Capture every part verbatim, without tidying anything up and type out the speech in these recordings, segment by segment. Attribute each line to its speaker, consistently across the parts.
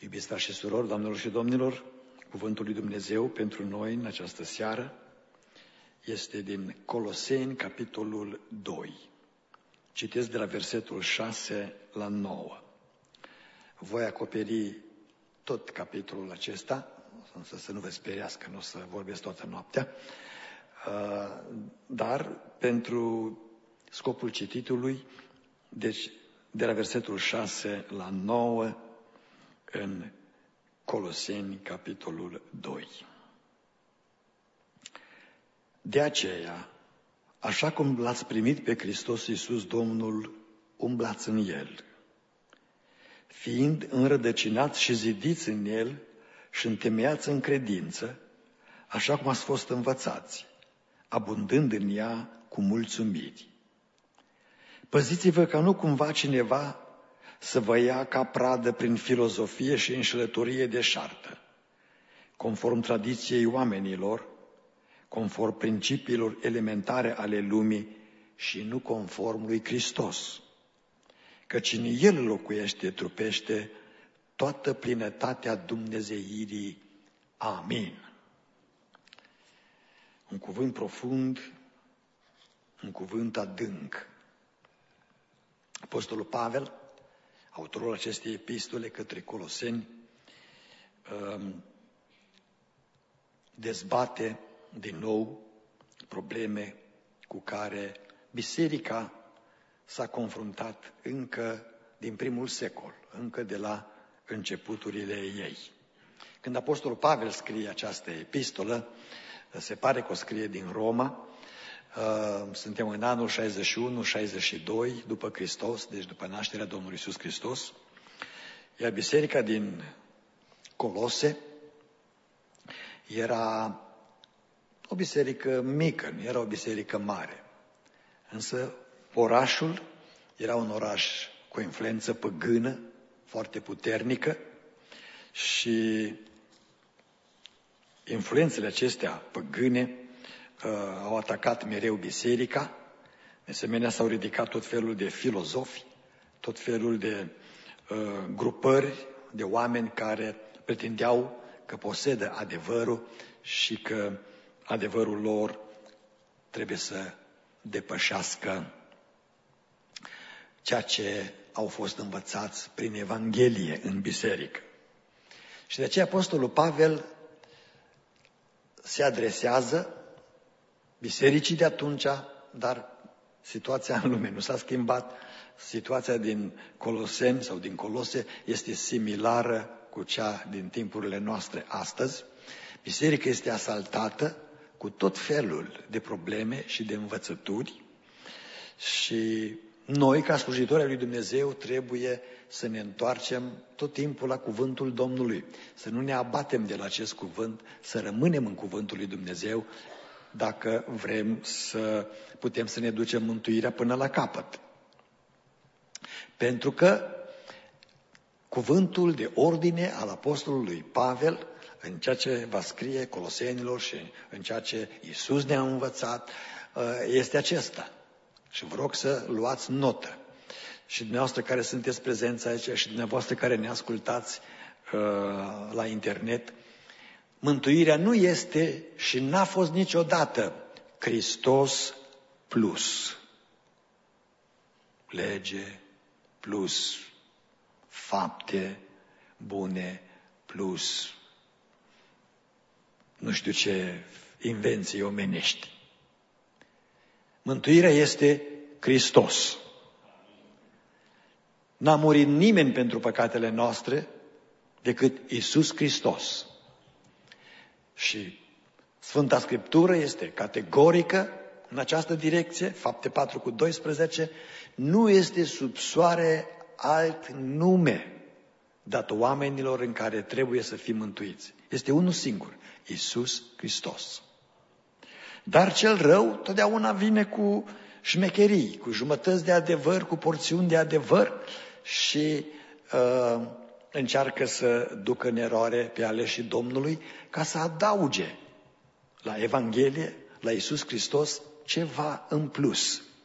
Speaker 1: Iubiți frați și surori, doamnelor și domnilor, cuvântul lui Dumnezeu pentru noi în această seară este din Coloseni, capitolul doi. Citesc de la versetul șase la nouă. Voi acoperi tot capitolul acesta, însă să nu vă speriați că nu o să vorbesc toată noaptea, dar pentru scopul cititului, deci de la versetul șase la nouă, în Coloseni, capitolul doi. De aceea, așa cum l-ați primit pe Hristos Iisus Domnul, umblați în El, fiind înrădăcinați și zidiți în El și întemeiați în credință, așa cum ați fost învățați, abundând în ea cu mulțumiri. Păziți-vă ca nu cumva cineva să vă ia ca pradă prin filozofie și înșelătorie deșartă, conform tradiției oamenilor, conform principiilor elementare ale lumii și nu conform lui Hristos. Căci în El locuiește, trupește toată plinătatea dumnezeirii. Amin. Un cuvânt profund, un cuvânt adânc. Apostolul Pavel, autorul acestei epistole către Coloseni, dezbate din nou probleme cu care biserica s-a confruntat încă din primul secol, încă de la începuturile ei. Când Apostolul Pavel scrie această epistolă, se pare că o scrie din Roma, suntem în anul șaizeci și unu șaizeci și doi după Hristos, deci după nașterea Domnului Iisus Hristos, iar biserica din Colose era o biserică mică, nu era o biserică mare. Însă orașul era un oraș cu influență păgână, foarte puternică, și influențele acestea păgâne uh, au atacat mereu biserica. De asemenea, s-au ridicat tot felul de filozofi, tot felul de uh, grupări de oameni care pretindeau că posedă adevărul și că adevărul lor trebuie să depășească ceea ce au fost învățați prin Evanghelie în biserică. Și de aceea Apostolul Pavel se adresează bisericii de atunci, dar situația în lume nu s-a schimbat. Situația din Coloseni sau din Colose este similară cu cea din timpurile noastre astăzi. Biserica este asaltată cu tot felul de probleme și de învățături și noi, ca slujitori ai lui Dumnezeu, trebuie să ne întoarcem tot timpul la cuvântul Domnului, să nu ne abatem de la acest cuvânt, să rămânem în cuvântul lui Dumnezeu dacă vrem să putem să ne ducem mântuirea până la capăt. Pentru că cuvântul de ordine al apostolului Pavel, în ceea ce va scrie Colosenilor și în ceea ce Iisus ne-a învățat, este acesta. Și vă rog să luați notă. Și dumneavoastră care sunteți prezenți aici și dumneavoastră care ne ascultați uh, la internet, mântuirea nu este și n-a fost niciodată Hristos plus lege, plus fapte bune, plus nu știu ce invenții omenești. Mântuirea este Hristos. N-a murit nimeni pentru păcatele noastre decât Iisus Hristos. Și Sfânta Scriptură este categorică în această direcție, Fapte patru cu doisprezece, nu este sub soare alt nume dat oamenilor în care trebuie să fim mântuiți. Este unul singur, Iisus Hristos. Dar cel rău totdeauna vine cu șmecherii, cu jumătăți de adevăr, cu porțiuni de adevăr și uh, încearcă să ducă în eroare pe aleșii Domnului ca să adauge la Evanghelie, la Iisus Hristos, ceva în plus.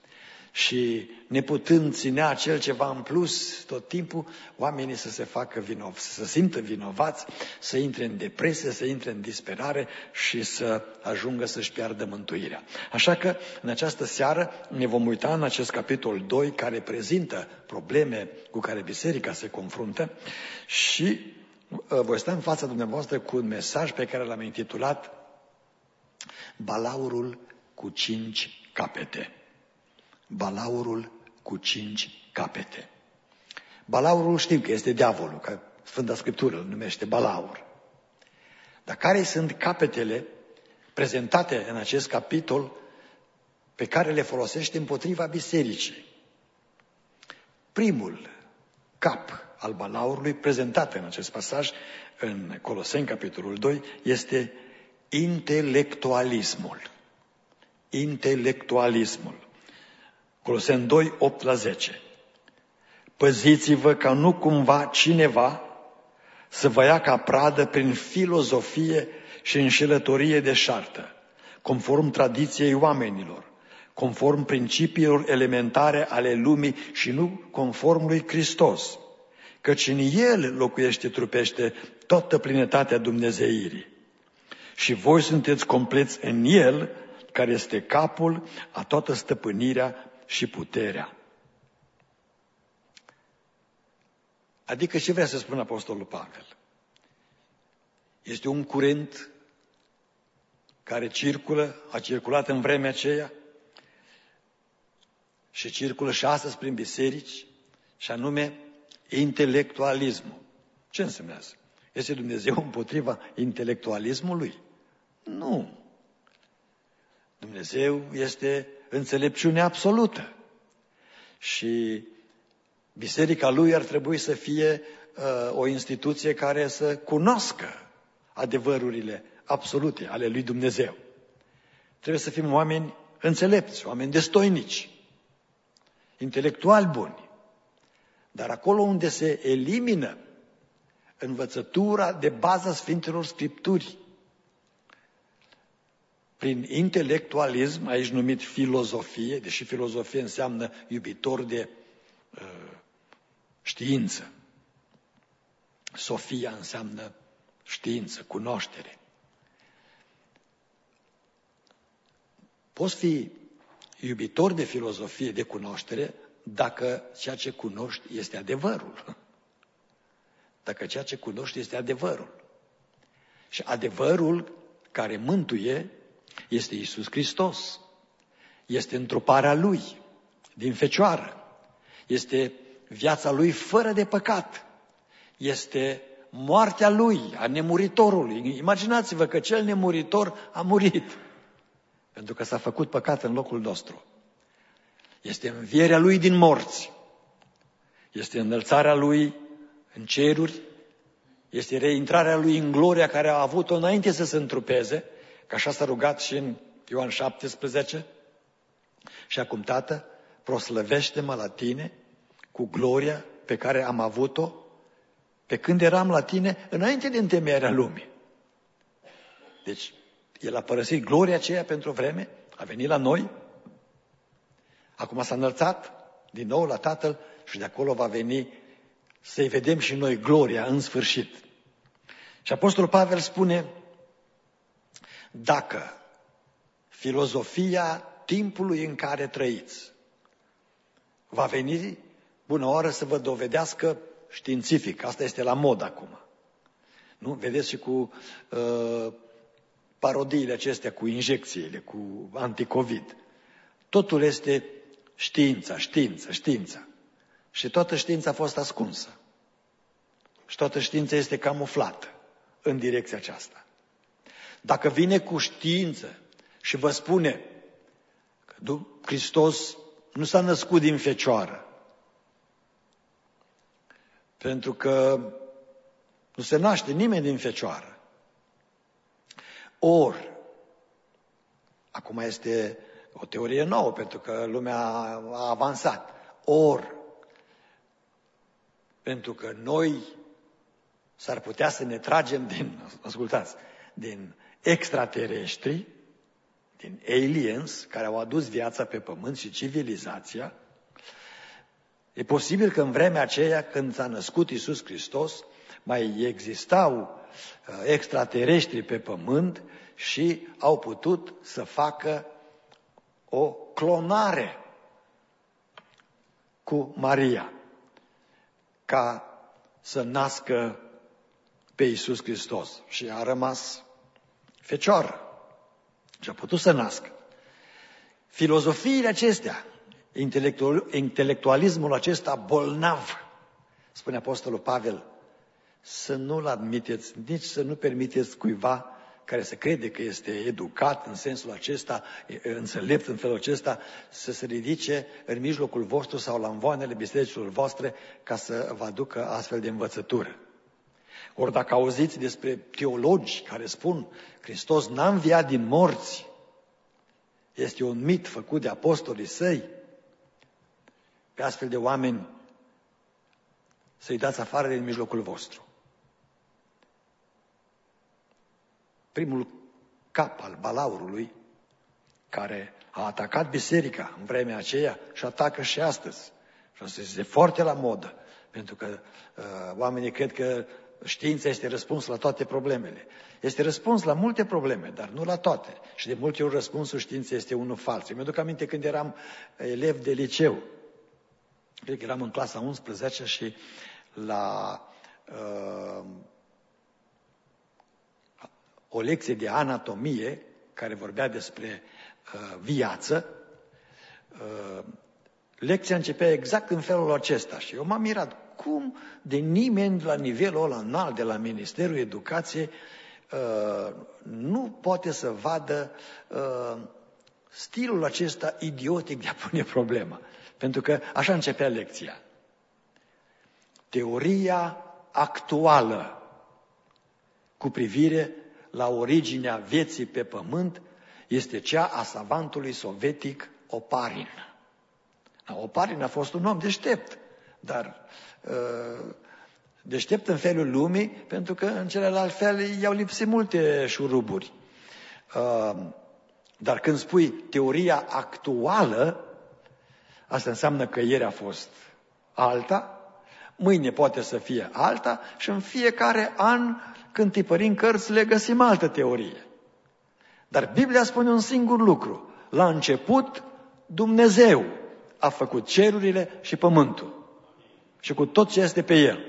Speaker 1: Și neputând ținea acel ceva în plus tot timpul, oamenii să se facă vinovați, să se simtă vinovați, să intre în depresie, să intre în disperare și să ajungă să-și piardă mântuirea. Așa că în această seară ne vom uita în acest capitol doi, care prezintă probleme cu care biserica se confruntă, și voi sta în fața dumneavoastră cu un mesaj pe care l-am intitulat Balaurul cu cinci capete. Balaurul cu cinci capete. Balaurul știm că este diavolul, că Sfânta Scriptură îl numește Balaur. Dar care sunt capetele prezentate în acest capitol pe care le folosește împotriva bisericii? Primul cap al balaurului prezentat în acest pasaj, în Coloseni, capitolul doi, este intelectualismul. Intelectualismul. Coloseni doi, opt la zece. Păziți-vă ca nu cumva cineva să vă ia ca pradă prin filozofie și înșelătorie deșartă, conform tradiției oamenilor, conform principiilor elementare ale lumii și nu conform lui Hristos, căci în El locuiește trupește toată plinătatea dumnezeirii. Și voi sunteți compleți în El, care este capul a toată stăpânirea și puterea. Adică ce vrea să spună Apostolul Pavel? Este un curent care circulă, a circulat în vremea aceea și circulă și astăzi prin biserici, și anume intelectualismul. Ce însemnează? Este Dumnezeu împotriva intelectualismului? Nu. Dumnezeu este înțelepciune absolută. Și biserica Lui ar trebui să fie uh, o instituție care să cunoască adevărurile absolute ale lui Dumnezeu. Trebuie să fim oameni înțelepți, oameni destoinici, intelectuali buni. Dar acolo unde se elimină învățătura de bază Sfintelor Scripturi, prin intelectualism, aici numit filozofie, deși filozofie înseamnă iubitor de uh, știință. Sofia înseamnă știință, cunoaștere. Poți fi iubitor de filozofie, de cunoaștere, dacă ceea ce cunoști este adevărul. Dacă ceea ce cunoști este adevărul. Și adevărul care mântuie este Iisus Hristos. Este întruparea Lui din Fecioară. Este viața Lui fără de păcat. Este moartea Lui, a nemuritorului. Imaginați-vă că cel nemuritor a murit, pentru că s-a făcut păcat în locul nostru. Este învierea Lui din morți. Este înălțarea Lui în ceruri. Este reintrarea Lui în gloria care a avut-o înainte să se întrupeze, că așa s-a rugat și în Ioan șaptesprezece. Și acum, Tată, proslăvește-mă la Tine cu gloria pe care am avut-o pe când eram la Tine înainte de întemeierea lumii. Deci, El a părăsit gloria aceea pentru o vreme, a venit la noi, acum s-a înălțat din nou la Tatăl și de acolo va veni să-i vedem și noi gloria în sfârșit. Și Apostolul Pavel spune, dacă filozofia timpului în care trăiți va veni bună oară să vă dovedească științific, asta este la mod acum. Nu? Vedeți și cu uh, parodiile acestea, cu injecțiile, cu anticovid. Totul este știința, știință, știința. Și toată știința a fost ascunsă. Și toată știința este camuflată în direcția aceasta. Dacă vine cu știință și vă spune că Hristos nu s-a născut din fecioară, pentru că nu se naște nimeni din fecioară, ori, acum este o teorie nouă, pentru că lumea a avansat, ori, pentru că noi s-ar putea să ne tragem din, ascultați, din extraterestri, din aliens care au adus viața pe pământ și civilizația. E posibil că în vremea aceea, când s-a născut Iisus Hristos, mai existau extraterestri pe pământ și au putut să facă o clonare cu Maria, ca să nască pe Iisus Hristos. Și a rămas fecioară și a putut să nască. Filozofiile acestea, intelectual, intelectualismul acesta bolnav, spune Apostolul Pavel, să nu-l admiteți, nici să nu permiteți cuiva care se crede că este educat în sensul acesta, înțelept în felul acesta, să se ridice în mijlocul vostru sau la învoanele bisericilor voastre ca să vă aducă astfel de învățătură. Ori dacă auziți despre teologi care spun Hristos n-a înviat din morți, este un mit făcut de apostolii săi, pe astfel de oameni să-i dați afară din mijlocul vostru. Primul cap al balaurului care a atacat biserica în vremea aceea și atacă și astăzi. Și asta este foarte la modă, pentru că uh, oamenii cred că știința este răspuns la toate problemele. Este răspuns la multe probleme, dar nu la toate. Și de multe ori răspunsul științei este unul fals. Eu mi-aduc aminte când eram elev de liceu. Cred că eram în clasa a unsprezecea și la uh, o lecție de anatomie care vorbea despre uh, viață, uh, lecția începea exact în felul acesta și eu m-am mirat cum de nimeni la nivelul ăla înalt de la Ministerul Educației uh, nu poate să vadă uh, stilul acesta idiotic de a pune problema. Pentru că așa începea lecția. Teoria actuală cu privire la originea vieții pe pământ este cea a savantului sovietic Oparin. Oparin a fost un om deștept, dar uh, deștept în felul lumii, pentru că în celălalt fel i-au lipsit multe șuruburi. Uh, dar când spui teoria actuală, asta înseamnă că ieri a fost alta, mâine poate să fie alta și în fiecare an, când tipărim cărți, le găsim altă teorie. Dar Biblia spune un singur lucru. La început, Dumnezeu a făcut cerurile și pământul. Și cu tot ce este pe el.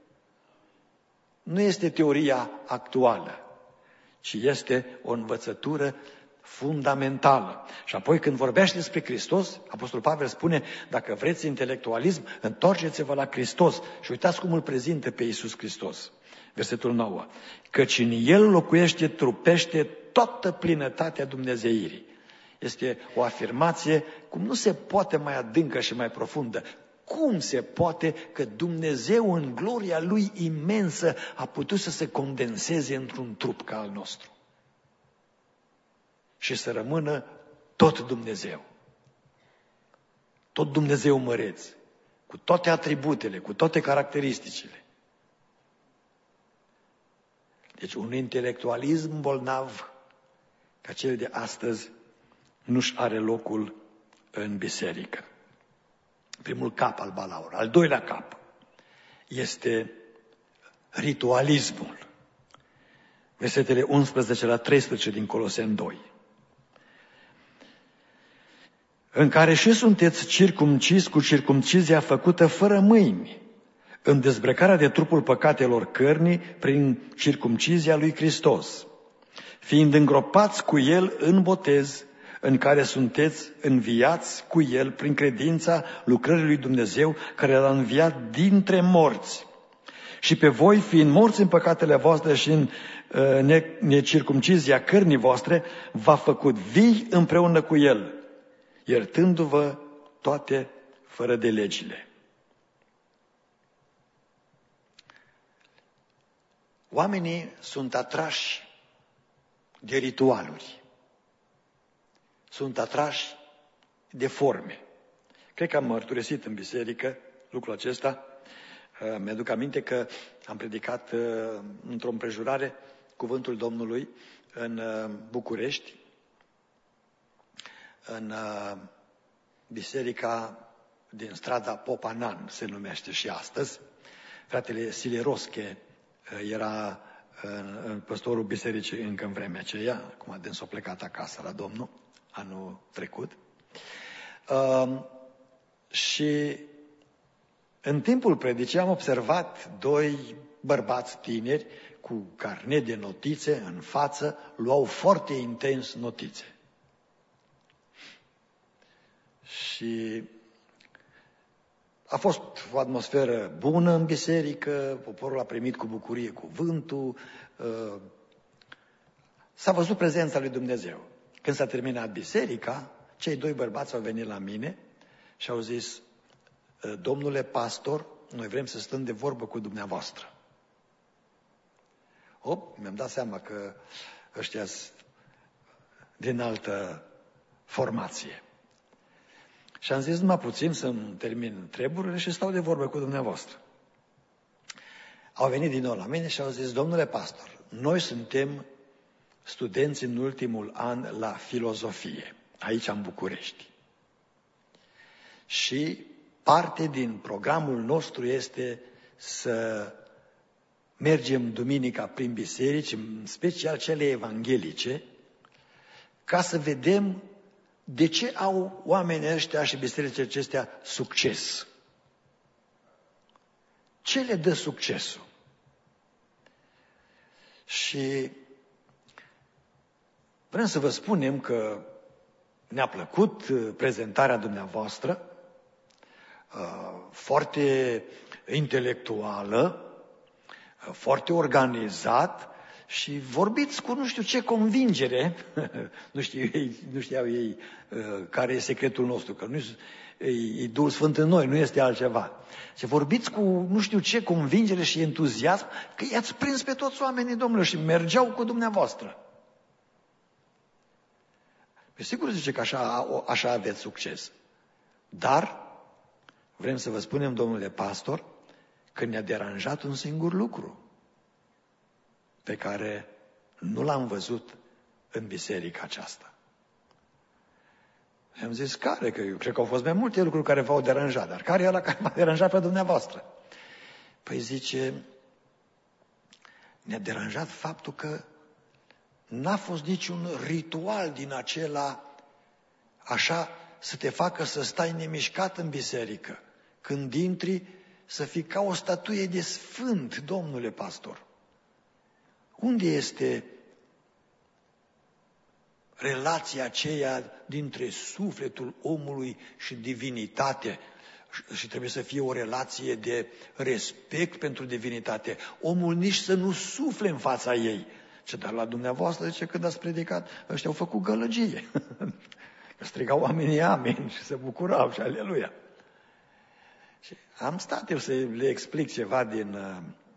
Speaker 1: Nu este teoria actuală, ci este o învățătură fundamentală. Și apoi când vorbește despre Hristos, Apostolul Pavel spune, dacă vreți intelectualism, întoarceți-vă la Hristos și uitați cum îl prezintă pe Iisus Hristos. Versetul nouă. Căci în El locuiește, trupește toată plinătatea dumnezeirii. Este o afirmație cum nu se poate mai adâncă și mai profundă. Cum se poate că Dumnezeu în gloria Lui imensă a putut să se condenseze într-un trup ca al nostru? Și să rămână tot Dumnezeu. Tot Dumnezeu măreț, cu toate atributele, cu toate caracteristicile. Deci un intelectualism bolnav ca cel de astăzi nu-și are locul în biserică. Primul cap al balaur. Al doilea cap este ritualismul. Versetele unsprezece la treisprezece din Coloseni doi. În care și sunteți circumcis cu circumcizia făcută fără mâini, în dezbrăcarea de trupul păcatelor cărnii prin circumcizia lui Hristos, fiind îngropați cu El în botez, în care sunteți înviați cu El prin credința lucrării lui Dumnezeu, care L-a înviat dintre morți. Și pe voi, fiind morți în păcatele voastre și în uh, necircumcizia cărnii voastre, v-a făcut vii împreună cu El, iertându-vă toate fără de legile. Oamenii sunt atrași de ritualuri. Sunt atrași de forme. Cred că am mărturisit în biserică lucrul acesta. Mi-aduc aminte că am predicat într-o împrejurare cuvântul Domnului în București în uh, biserica din strada Popanan, se numește și astăzi. Fratele Silerosche uh, era uh, păstorul bisericii încă în vremea aceea, acum dânsul a plecat acasă la Domnul, anul trecut. Uh, și în timpul predicii am observat doi bărbați tineri cu carnet de notițe în față, luau foarte intens notițe. Și a fost o atmosferă bună în biserică, poporul a primit cu bucurie cuvântul, s-a văzut prezența lui Dumnezeu. Când s-a terminat biserica, cei doi bărbați au venit la mine și au zis: domnule pastor, noi vrem să stăm de vorbă cu dumneavoastră. Op, mi-am dat seama că ăștia sunt din altă formație. Și am zis numai puțin să-mi termin treburile și stau de vorbă cu dumneavoastră. Au venit din nou la mine și au zis: domnule pastor, noi suntem studenți în ultimul an la filozofie, aici în București. Și parte din programul nostru este să mergem duminica prin biserici, în special cele evanghelice, ca să vedem de ce au oamenii ăștia și bisericile acestea succes. Ce le dă succesul? Și vrem să vă spunem că ne-a plăcut prezentarea dumneavoastră, foarte intelectuală, foarte organizat și vorbiți cu nu știu ce convingere, nu, știu, ei, nu știau ei care e secretul nostru, că nu e Duhul Sfânt în noi, nu este altceva. Și vorbiți cu nu știu ce convingere și entuziasm, că i-ați prins pe toți oamenii, Domnule, și mergeau cu dumneavoastră. Pe sigur zice că așa, așa aveți succes. Dar vrem să vă spunem, domnule pastor, că ne-a deranjat un singur lucru pe care nu l-am văzut în biserica aceasta. Și am zis: care? Că eu cred că au fost mai multe lucruri care v-au deranjat, dar care e ăla care m-a deranjat pe dumneavoastră? Păi zice, ne-a deranjat faptul că n-a fost niciun ritual din acela așa să te facă să stai nemișcat în biserică. Când intri, să fii ca o statuie de sfânt, domnule pastor. Unde este relația aceea dintre sufletul omului și divinitate? Și trebuie să fie o relație de respect pentru divinitate. Omul nici să nu sufle în fața ei. Ce, dar la dumneavoastră, zice, când ați predicat, ăștia au făcut gălăgie. Strigau oamenii amin și se bucurau și aleluia. Și am stat eu să le explic ceva din uh,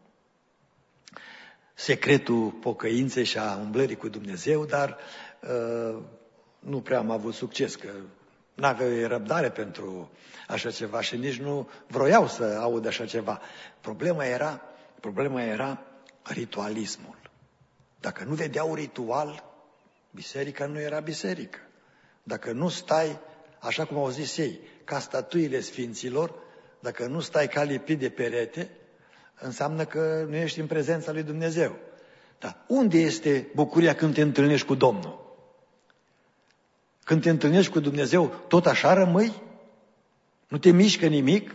Speaker 1: secretul pocăinței și a umblării cu Dumnezeu, dar uh, nu prea am avut succes, că n-aveau răbdare pentru așa ceva și nici nu vroiau să audă așa ceva. Problema era, problema era ritualismul. Dacă nu vedeau ritual, biserica nu era biserică. Dacă nu stai, așa cum au zis ei, ca statuile sfinților, dacă nu stai ca lipit de perete, înseamnă că nu ești în prezența lui Dumnezeu. Dar unde este bucuria când te întâlnești cu Domnul? Când te întâlnești cu Dumnezeu, tot așa rămâi? Nu te mișcă nimic?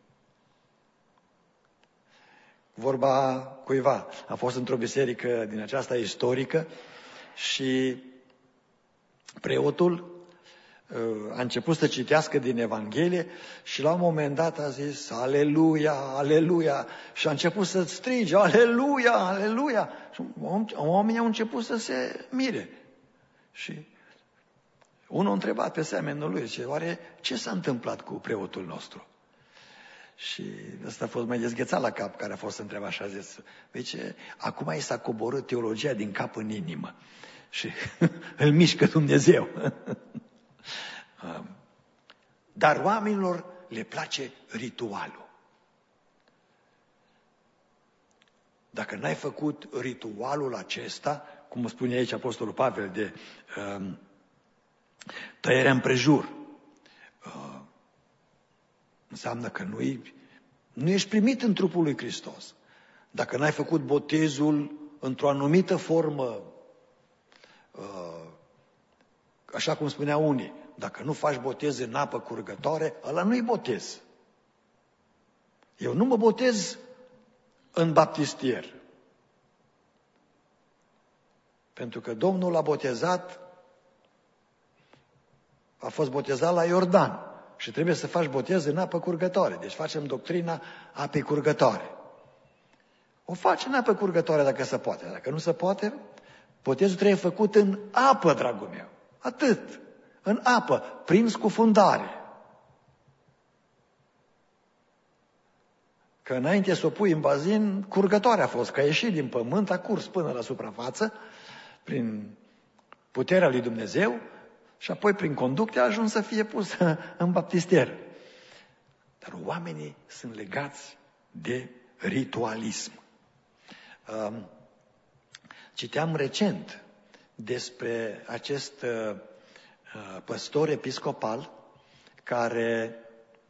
Speaker 1: Vorba cuiva, a fost într-o biserică din aceasta istorică și preotul a început să citească din Evanghelie și la un moment dat a zis aleluia, aleluia și a început să strige aleluia, aleluia și oamenii au început să se mire și unul a întrebat pe semenul lui, zice, oare ce s-a întâmplat cu preotul nostru? Și ăsta a fost mai dezghețat la cap, care a fost întrebat și a zis, zice, acum i s-a coborât teologia din cap în inimă și îl mișcă Dumnezeu. Dar oamenilor le place ritualul. Dacă n-ai făcut ritualul acesta, cum spune aici Apostolul Pavel de um, Tăierea împrejur. Uh, înseamnă că nu, nu ești primit în trupul lui Hristos. Dacă n-ai făcut botezul într-o anumită formă, uh, așa cum spuneau unii, dacă nu faci botez în apă curgătoare, ăla nu-i botez. Eu nu mă botez în baptistier. Pentru că Domnul a botezat, a fost botezat la Iordan și trebuie să faci botez în apă curgătoare. Deci facem doctrina apei curgătoare. O faci în apă curgătoare dacă se poate. Dacă nu se poate, botezul trebuie făcut în apă, dragul meu. Atât. În apă, prin scufundare. Că înainte să o pui în bazin, curgătoare a fost, că a ieșit din pământ, a curs până la suprafață, prin puterea lui Dumnezeu, și apoi prin conducte a ajuns să fie pus în baptister. Dar oamenii sunt legați de ritualism. Citeam recent despre acest păstor episcopal care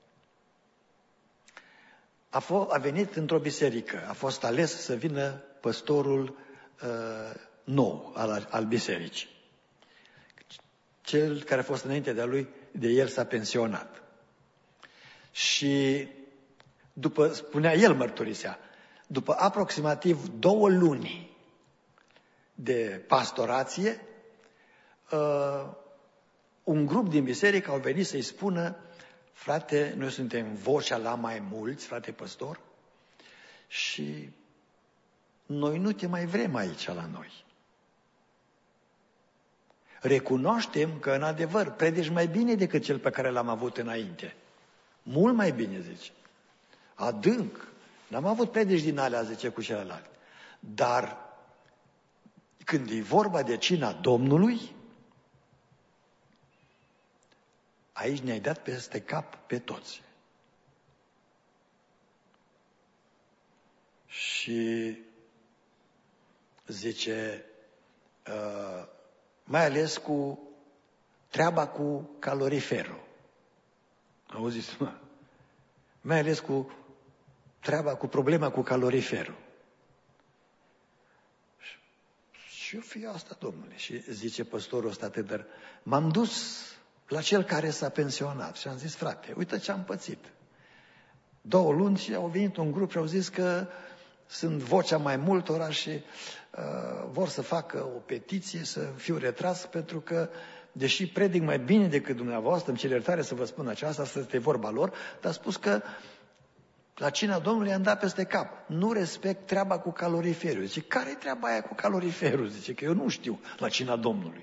Speaker 1: a, fost, a venit într-o biserică, a fost ales să vină păstorul uh, nou al, al bisericii. Cel care a fost înainte de lui, de el s-a pensionat. Și după, spunea el, mărturisea, după aproximativ două luni de pastorație, uh, un grup din biserică au venit să-i spună: frate, noi suntem vocea la mai mulți, frate păstor, și noi nu te mai vrem aici la noi. Recunoaștem că, în adevăr, predici mai bine decât cel pe care l-am avut înainte. Mult mai bine, zice. Adânc. N-am avut predici din alea, zice, cu celălalt. Dar când e vorba de cina Domnului, aici ne-ai dat peste cap pe toți. Și zice, uh, mai ales cu treaba cu caloriferul. Auziți, mă? Mai ales cu treaba, cu problema cu caloriferul. Și eu fiu asta, Domnule. Și zice păstorul ăsta tânăr, m-am dus la cel care s-a pensionat și am zis: frate, uite ce am pățit. Două luni și au venit un grup și au zis că sunt vocea mai multora și uh, vor să facă o petiție să fiu retras, pentru că, deși predic mai bine decât dumneavoastră, îmi cer iertare să vă spun aceasta, asta este vorba lor, dar a spus că la cina Domnului am dat peste cap. Nu respect treaba cu caloriferul. Zice, care-i treaba aia cu caloriferul? Zice, că eu nu știu la cina Domnului.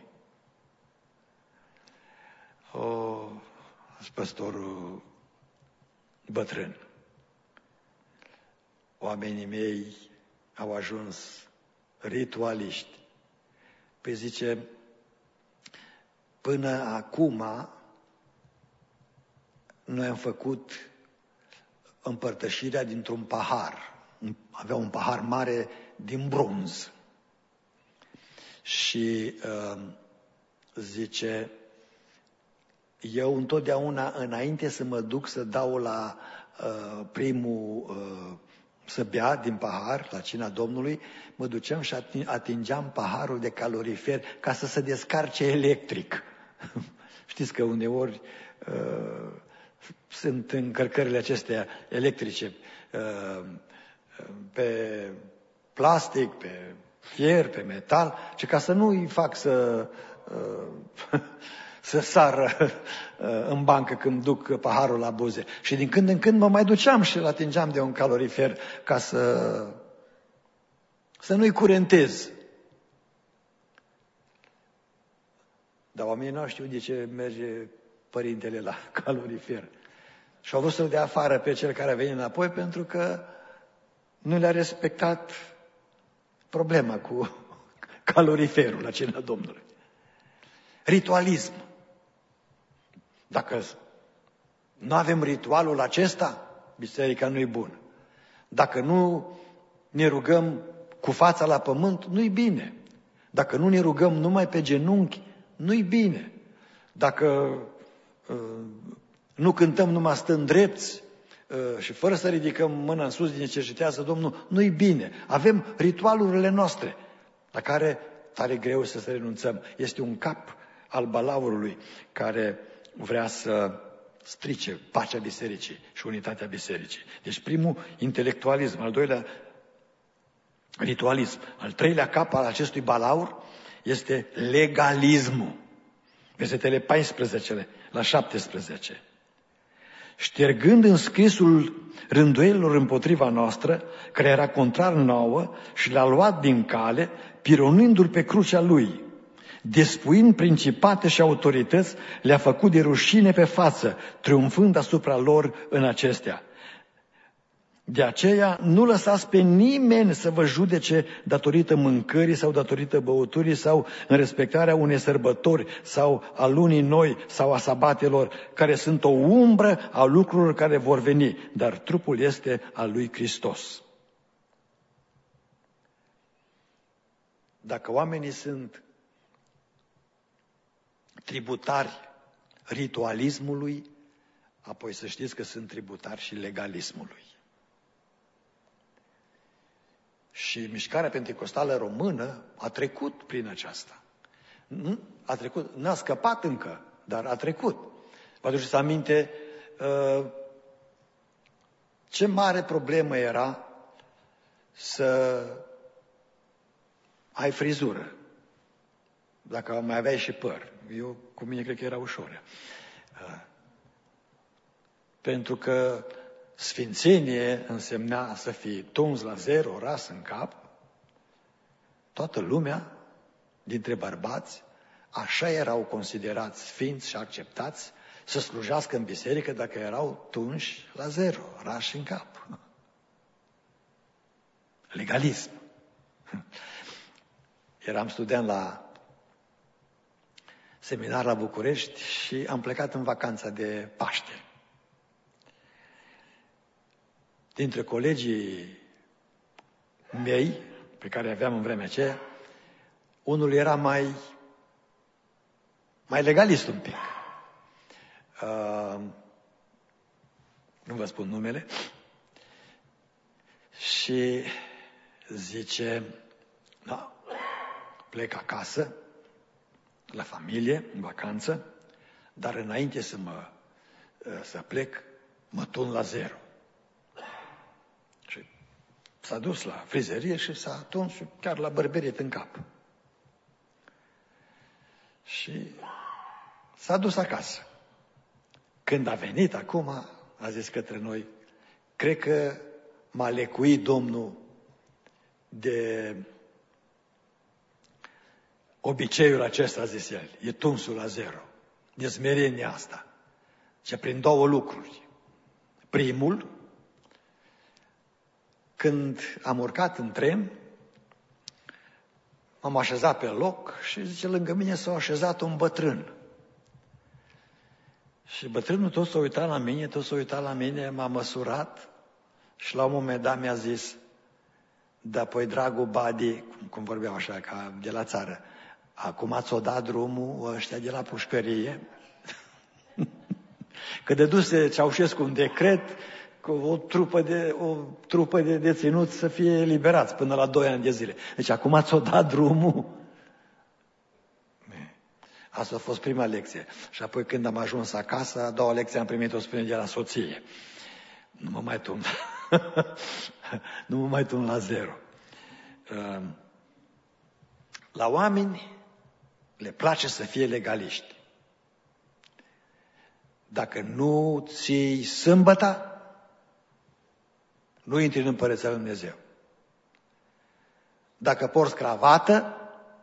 Speaker 1: O, păstorul bătrân. Oamenii mei au ajuns ritualiști. Păi zice, până acum noi am făcut împărtășirea dintr-un pahar. Avea un pahar mare din bronz. Și uh, zice, eu întotdeauna, înainte să mă duc să dau la uh, primul, uh, să bea din pahar, la cina Domnului, mă duceam și atingeam paharul de calorifer ca să se descarce electric. Știți că uneori uh, sunt încărcările acestea electrice uh, pe plastic, pe fier, pe metal, și ca să nu îi fac să... Uh, să sară în bancă când duc paharul la buze. Și din când în când mă mai duceam și îl atingeam de un calorifer ca să, să nu-i curentez. Dar oamenii nu știu de ce merge părintele la calorifer. Și au vrut să-l dea afară pe cel care a venit înapoi, pentru că nu le-a respectat problema cu caloriferul la cina Domnului. Ritualism. Dacă nu avem ritualul acesta, biserica nu-i bună. Dacă nu ne rugăm cu fața la pământ, nu-i bine. Dacă nu ne rugăm numai pe genunchi, nu-i bine. Dacă uh, nu cântăm numai stând drepți uh, și fără să ridicăm mâna în sus din necesitează Domnul, nu-i bine. Avem ritualurile noastre, la care tare greu să se renunțăm. Este un cap al balaurului care vrea să strice pacea bisericii și unitatea bisericii. Deci primul, intelectualism, al doilea, ritualism. Al treilea cap al acestui balaur este legalismul. Versetele paisprezece la șaptesprezece. Ștergând înscrisul rânduielilor împotriva noastră, care era contrar nouă, și l-a luat din cale, pironindu-l pe crucea lui. Despuind principate și autorități, le-a făcut de rușine pe față, triumfând asupra lor în acestea. De aceea nu lăsați pe nimeni să vă judece datorită mâncării sau datorită băuturii sau în respectarea unei sărbători sau a lunii noi sau a sabatelor, care sunt o umbră a lucrurilor care vor veni, dar trupul este al lui Hristos. Dacă oamenii sunt tributari ritualismului, apoi să știți că sunt tributari și legalismului. Și mișcarea pentecostală română a trecut prin aceasta. A trecut, n-a scăpat încă, dar a trecut. Vă aduceți aminte ce mare problemă era să ai frizură, dacă mai aveai și păr. Eu, cu mine, cred că era ușor. Pentru că sfințenie însemna să fii tuns la zero, ras în cap. Toată lumea, dintre bărbați, așa erau considerați sfinți și acceptați să slujească în biserică dacă erau tunși la zero, rași în cap. Legalism. Eram student la seminar la București și am plecat în vacanța de Paște. Dintre colegii mei, pe care aveam în vremea aceea, unul era mai, mai legalist un pic. Uh, nu vă spun numele. Și zice, da, plec acasă, la familie, în vacanță, dar înainte să mă să plec, mă tun la zero. Și s-a dus la frizerie și s-a tuns chiar la bărberiet în cap. Și s-a dus acasă. Când a venit acum, a zis către noi, cred că m-a lecuit Domnul de obiceiul acesta, a zis el, e tunsul la zero, de smerenia asta. Și prin două lucruri. Primul, când am urcat în tren, m-am așezat pe loc și zice, lângă mine s-a așezat un bătrân. Și bătrânul tot s-a uitat la mine, tot s-a uitat la mine, m-a măsurat și la un moment dat mi-a zis, da, păi, dragul Badi, cum, cum vorbeau așa, ca de la țară, acum ți-o dat drumul ăștia de la pușcărie, că dăduse Ceaușescu un decret cu o trupă de, o trupă de deținuți să fie eliberați până la doi ani de zile. Deci acum ți-o dat drumul. Asta a fost prima lecție. Și apoi când am ajuns acasă, a doua lecție am primit-o, spune, de la soție. Nu mă mai tun. nu mă mai tun la zero. La oameni le place să fie legaliști. Dacă nu ții sâmbăta, nu intri în Împărăția lui Dumnezeu. Dacă porți cravată,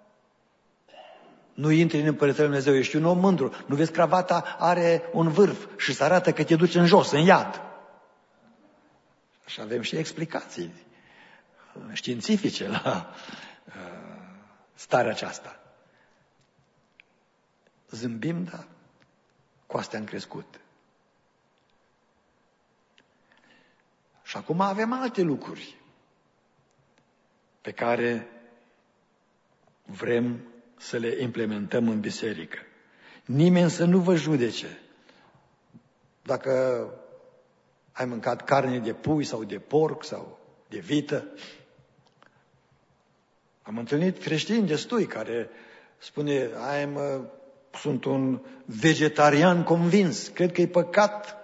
Speaker 1: nu intri în Împărăția lui Dumnezeu. Ești un om mândru. Nu vezi, cravata are un vârf și se arată că te duce în jos, în iad. Și avem și explicații științifice la uh, starea aceasta. Zâmbim, dar cu astea am crescut. Și acum avem alte lucruri pe care vrem să le implementăm în biserică. Nimeni să nu vă judece. Dacă ai mâncat carne de pui sau de porc sau de vită. Am întâlnit creștini destui care spune, am, sunt un vegetarian convins, cred că e păcat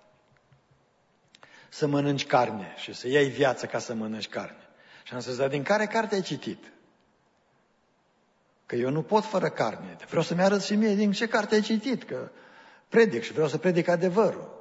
Speaker 1: să mănânci carne și să iei viață ca să mănânci carne. Și am spus, dar din care carte ai citit? Că eu nu pot fără carne. Vreau să-mi arăt și mie din ce carte ai citit, că predic și vreau să predic adevărul.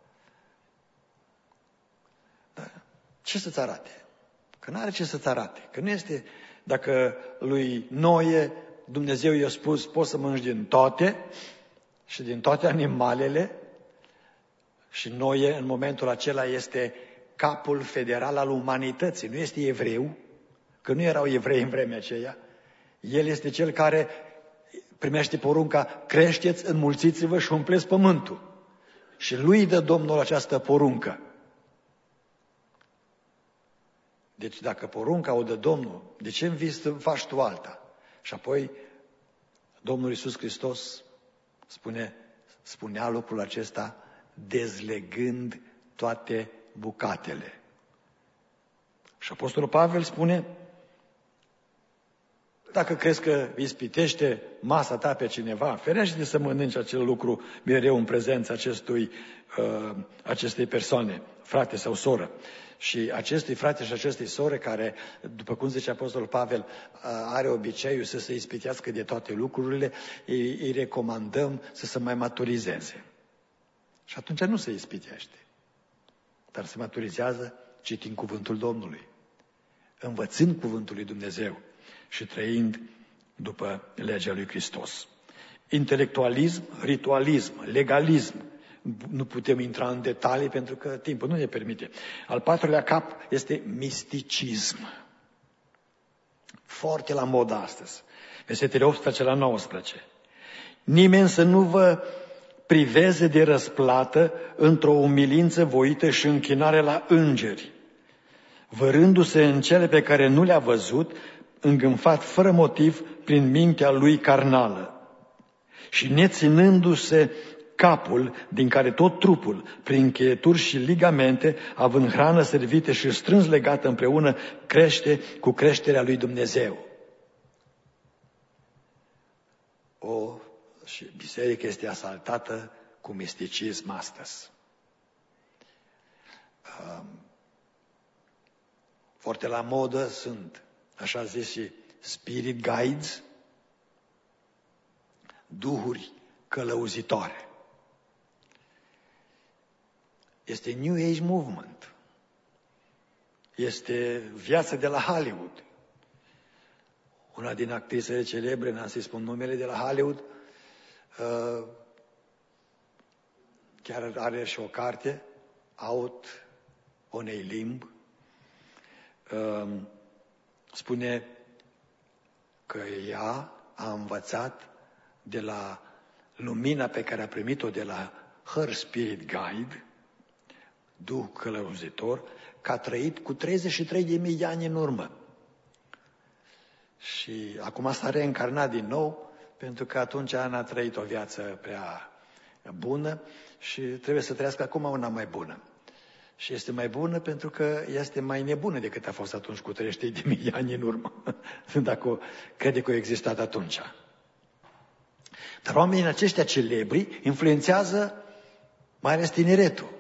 Speaker 1: Da. Ce să-ți arate? Că nu are ce să-ți arate. Că nu este, dacă lui Noe Dumnezeu i-a spus, poți să mănânci din toate și din toate animalele, și Noe în momentul acela este capul federal al umanității, nu este evreu, că nu erau evrei în vremea aceea. El este cel care primește porunca, creșteți, înmulțiți-vă și umpleți pământul. Și lui dă Domnul această poruncă. Deci dacă porunca o dă Domnul, de ce în vis faci tu alta? Și apoi Domnul Iisus Hristos spune, spunea lucrul acesta dezlegând toate bucatele. Și Apostolul Pavel spune, dacă crezi că ispitește masa ta pe cineva, ferește-te să mănânci acel lucru mereu în prezența acestui, uh, acestei persoane, frate sau soră. Și acestui frate și acestei sore care, după cum zice Apostolul Pavel, are obiceiul să se ispitească de toate lucrurile, îi, îi recomandăm să se mai maturizeze. Și atunci nu se ispitește, dar se maturizează citind cuvântul Domnului, învățând cuvântul lui Dumnezeu și trăind după legea lui Hristos. Intelectualism, ritualism, legalism. Nu putem intra în detalii pentru că timpul nu ne permite. Al patrulea cap este misticism. Foarte la modă astăzi. Versetele optsprezece la nouăsprezece. Nimeni să nu vă priveze de răsplată într-o umilință voită și închinare la îngeri, vărându-se în cele pe care nu le-a văzut, îngânfat fără motiv prin mintea lui carnală și neținându-se capul, din care tot trupul, prin încheieturi și ligamente, având hrană servită și strâns legată împreună, crește cu creșterea lui Dumnezeu. O, și biserica este asaltată cu misticism astăzi. Foarte la modă sunt, așa zis, și spirit guides, duhuri călăuzitoare. Este New Age Movement. Este viața de la Hollywood. Una din actrisele celebre, n-am să-i spun numele, de la Hollywood, uh, chiar are și o carte, Out on a Limb. Uh, spune că ea a învățat de la lumina pe care a primit-o de la Her Spirit Guide, Duh călăuzitor, că a trăit cu treizeci și trei de mii de ani în urmă. Și acum s-a reîncarnat din nou, pentru că atunci n-a trăit o viață prea bună și trebuie să trăiască acum una mai bună. Și este mai bună pentru că este mai nebună decât a fost atunci cu treizeci și trei de mii de ani în urmă, dacă crede că a existat atunci. Dar oamenii aceștia celebri influențează mai ales tineretul.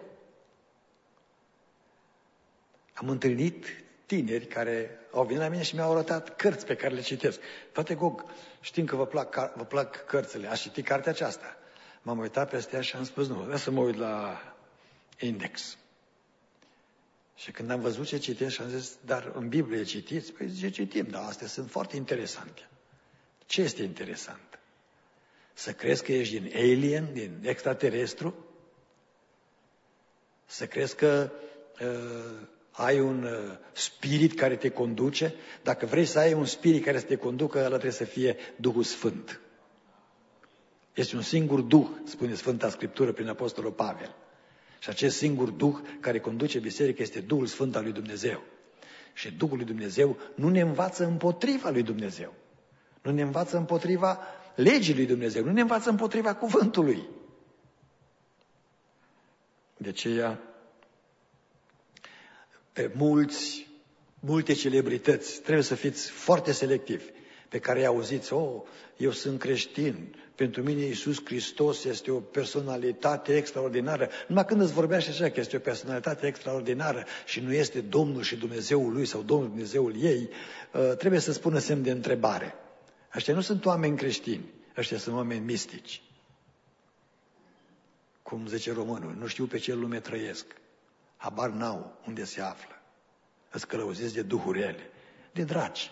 Speaker 1: Am întâlnit tineri care au venit la mine și mi-au arătat cărți pe care le citesc. Frate Gog, știm că vă plac, vă plac cărțile, ați citit cartea aceasta? M-am uitat peste ea și am spus, nu, vreau să mă uit la index. Și când am văzut ce citesc și am zis, dar în Biblie citiți? Păi zice, citim, dar astea sunt foarte interesante. Ce este interesant? Să crezi că ești din alien, din extraterestru? Să crezi că uh, ai un uh, spirit care te conduce? Dacă vrei să ai un spirit care să te conducă, ăla trebuie să fie Duhul Sfânt. Este un singur Duh, spune Sfânta Scriptură prin Apostolul Pavel. Și acest singur Duh care conduce biserica este Duhul Sfânt al lui Dumnezeu. Și Duhul lui Dumnezeu nu ne învață împotriva lui Dumnezeu. Nu ne învață împotriva legii lui Dumnezeu, nu ne învață împotriva cuvântului. De aceea, pe mulți, multe celebrități, trebuie să fiți foarte selectivi, pe care îi auziți, oh, eu sunt creștin, pentru mine Iisus Hristos este o personalitate extraordinară. Numai când îți vorbește așa că este o personalitate extraordinară și nu este Domnul și Dumnezeul lui sau Domnul Dumnezeul ei, trebuie să spună semn de întrebare. Ăștia nu sunt oameni creștini, ăștia sunt oameni mistici. Cum zice românul, nu știu pe ce lume trăiesc, habar n-au unde se află. Îți călăuziți de duhuri rele, de dragi.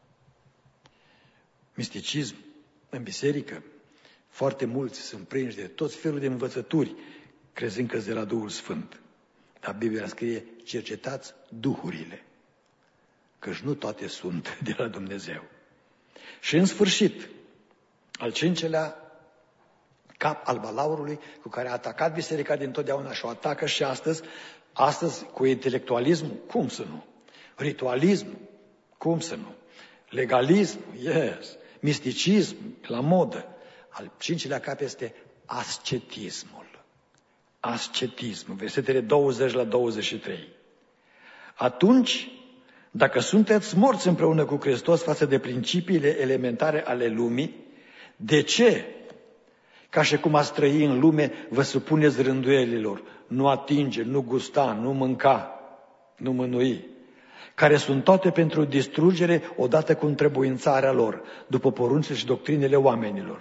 Speaker 1: Misticism în biserică, foarte mulți sunt prinși de toți felul de învățături, crezând că de la Duhul Sfânt. Dar Biblia scrie, cercetați duhurile, căci nu toate sunt de la Dumnezeu. Și în sfârșit, al cincelea cap al balaurului cu care a atacat biserica dintotdeauna și o atacă și astăzi, astăzi cu intelectualismul, cum să nu? Ritualism, cum să nu? Legalism, yes. Misticism, la modă. Al cincilea cap este ascetismul. Ascetismul, versetele douăzeci la douăzeci și trei. Atunci, dacă sunteți morți împreună cu Hristos față de principiile elementare ale lumii, de ce, ca și cum ați trăi în lume, vă supuneți rânduielilor, nu atinge, nu gusta, nu mânca, nu mânui, care sunt toate pentru distrugere odată cu întrebuințarea lor, după porunțile și doctrinele oamenilor.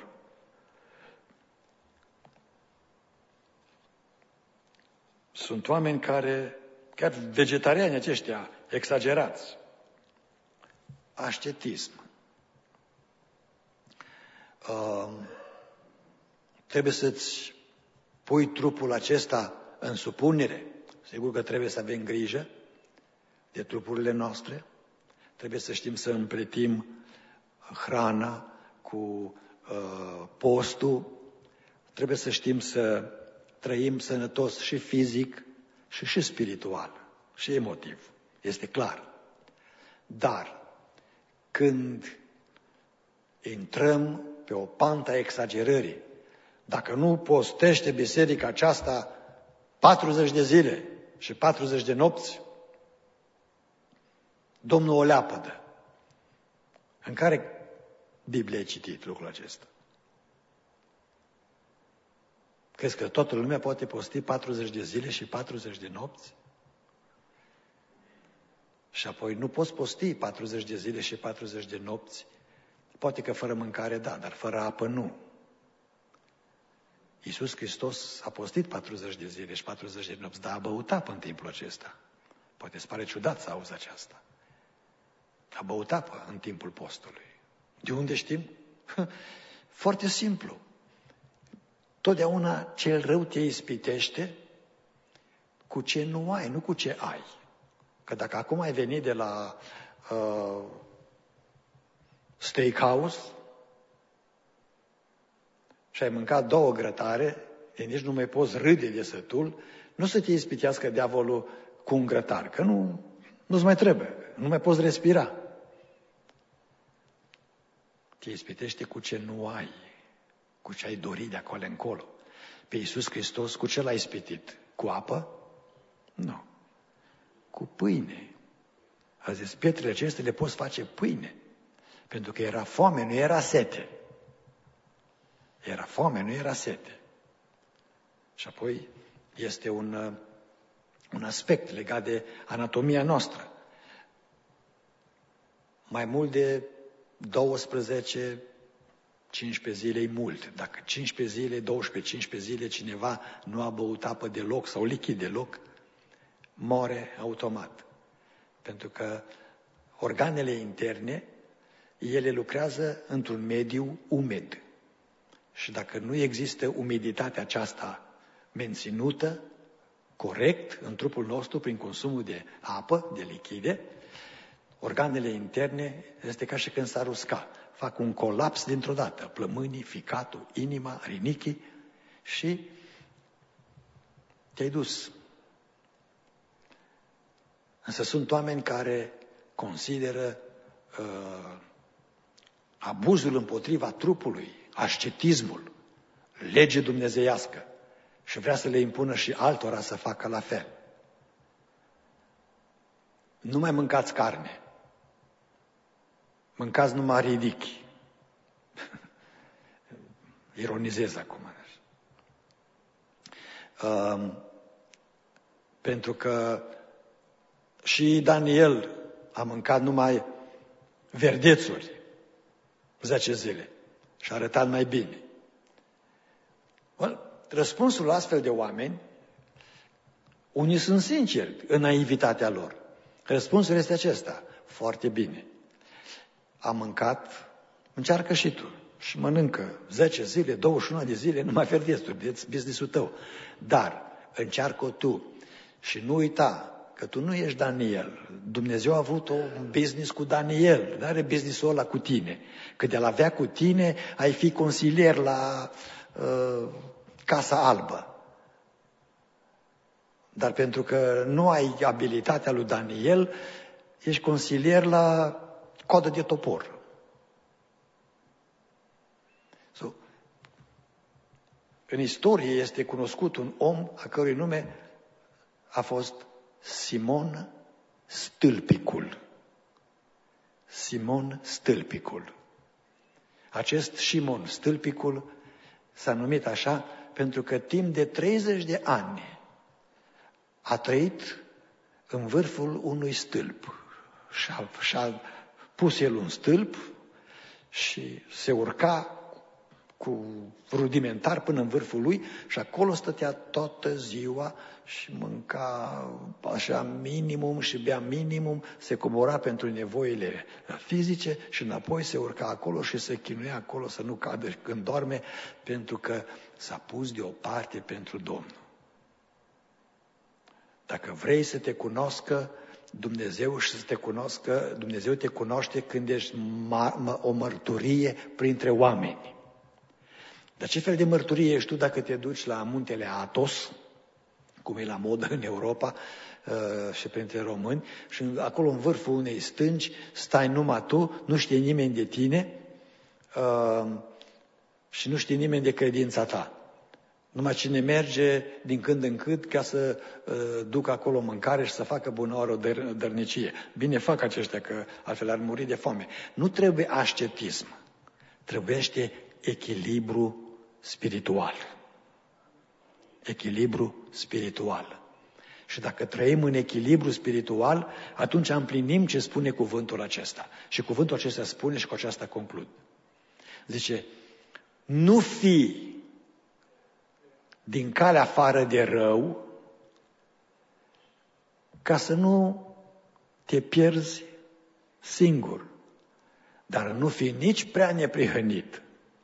Speaker 1: Sunt oameni care, chiar vegetariani aceștia, exagerați. Ascetism. Uh, trebuie să-ți pui trupul acesta în supunere. Sigur că trebuie să avem grijă de trupurile noastre. Trebuie să știm să împletim hrana cu uh, postul. Trebuie să știm să trăim sănătos și fizic și și spiritual și emotiv. Este clar. Dar când intrăm pe o pantă a exagerării, dacă nu postește biserica aceasta patruzeci de zile și patruzeci de nopți, Domnul o leapădă. În care Biblie ai citit lucrul acesta? Crezi că toată lumea poate posti patruzeci de zile și patruzeci de nopți? Și apoi nu poți posti patruzeci de zile și patruzeci de nopți? Poate că fără mâncare, da, dar fără apă nu. Iisus Hristos a postit patruzeci de zile și patruzeci de nopți, dar a băut apă în timpul acesta. Poate îți pare ciudat să auzi aceasta. A băut apă în timpul postului. De unde știm? Foarte simplu. Totdeauna cel rău te ispitește cu ce nu ai, nu cu ce ai. Că dacă acum ai venit de la uh, steakhouse și ai mâncat două grătare, e nici nu mai poți râde de sătul, nu să te ispitească diavolul cu un grătar, că nu, nu-ți mai trebuie, nu mai poți respira. Te ispitește cu ce nu ai, cu ce ai dorit de acolo încolo. Pe Iisus Hristos, cu ce l-ai ispitit? Cu apă? Nu. Cu pâine. A zis, pietrele acestea le poți face pâine. Pentru că era foame, nu era sete. Era foame, nu era sete. Și apoi este un, un aspect legat de anatomia noastră. Mai mult de douăsprezece cincisprezece zile e mult. Dacă cincisprezece zile, douăsprezece cincisprezece zile cineva nu a băut apă deloc sau lichid deloc, moare automat. Pentru că organele interne, ele lucrează într-un mediu umed. Și dacă nu există umiditatea aceasta menținută corect în trupul nostru prin consumul de apă, de lichide, organele interne este ca și când s-ar usca. Fac un colaps dintr-o dată. Plămânii, ficatul, inima, rinichii și te-ai dus. Însă sunt oameni care consideră uh, abuzul împotriva trupului, ascetismul, lege dumnezeiască și vrea să le impună și altora să facă la fel. Nu mai mâncați carne. Mâncați numai ridichi. Ironizez acum. Uh, pentru că și Daniel a mâncat numai verdețuri zece zile și a arătat mai bine. Well, răspunsul la astfel de oameni, unii sunt sinceri în naivitatea lor. Răspunsul este acesta: foarte bine. Am mâncat, încearcă și tu. Și mănâncă zece zile, douăzeci și unu de zile, numai verdețuri, de business-ul tău. Dar încearcă tu și nu uita că tu nu ești Daniel. Dumnezeu a avut un business cu Daniel, nu are business-ul ăla cu tine. Că de-l avea cu tine, ai fi consilier la uh, Casa Albă. Dar pentru că nu ai abilitatea lui Daniel, ești consilier la Coadă de Topor. So, în istorie este cunoscut un om a cărui nume a fost Simon Stâlpicul. Simon Stâlpicul. Acest Simon Stâlpicul s-a numit așa pentru că timp de treizeci de ani a trăit în vârful unui stâlp. Și-a, și-a pus el un stâlp și se urca cu rudimentar până în vârful lui și acolo stătea toată ziua și mânca așa minimum și bea minimum, se comora pentru nevoile fizice și înapoi se urca acolo și se chinuia acolo să nu cadă când doarme, pentru că s-a pus deoparte pentru Domnul. Dacă vrei să te cunoască Dumnezeu și să te cunoască, Dumnezeu te cunoaște când ești o mărturie printre oameni. Dar ce fel de mărturie ești tu dacă te duci la muntele Athos, cum e la modă în Europa uh, și printre români, și acolo în vârful unei stânci stai numai tu, nu știe nimeni de tine uh, și nu știe nimeni de credința ta. Numai cine merge din când în când ca să uh, ducă acolo mâncare și să facă bună oară o dăr- dărnicie. Bine fac aceștia, că altfel ar muri de foame. Nu trebuie ascetism. Trebuiește echilibru spiritual. Echilibru spiritual. Și dacă trăim în echilibru spiritual, atunci împlinim ce spune cuvântul acesta. Și cuvântul acesta spune, și cu aceasta conclud. Zice, nu fi din calea afară de rău, ca să nu te pierzi singur, dar nu fi nici prea neprihănit.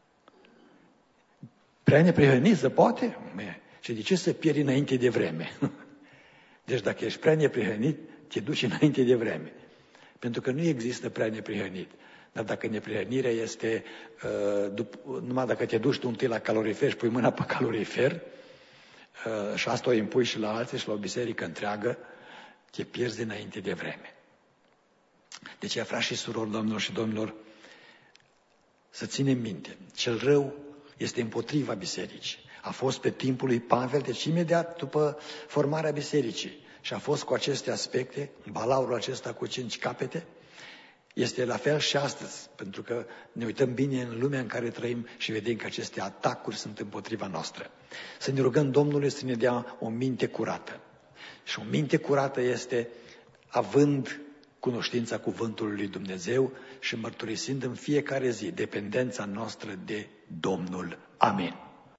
Speaker 1: Prea neprihănit se poate? Și de ce să pierzi înainte de vreme? Deci dacă ești prea neprihănit, te duci înainte de vreme. Pentru că nu există prea neprihănit. Dar dacă neprihănirea este, uh, dup- numai dacă te duci tu întâi la calorifer și pui mâna pe calorifer, uh, și asta o impui și la alții și la o biserică întreagă, te pierzi înainte de vreme. De aceea, frați și surori, doamnelor și domnilor, să ținem minte, cel rău este împotriva bisericii. A fost pe timpul lui Pavel, deci imediat după formarea bisericii. Și a fost cu aceste aspecte, balaurul acesta cu cinci capete. Este la fel și astăzi, pentru că ne uităm bine în lumea în care trăim și vedem că aceste atacuri sunt împotriva noastră. Să ne rugăm Domnului să ne dea o minte curată. Și o minte curată este având cunoștința cuvântului lui Dumnezeu și mărturisind în fiecare zi dependența noastră de Domnul. Amin.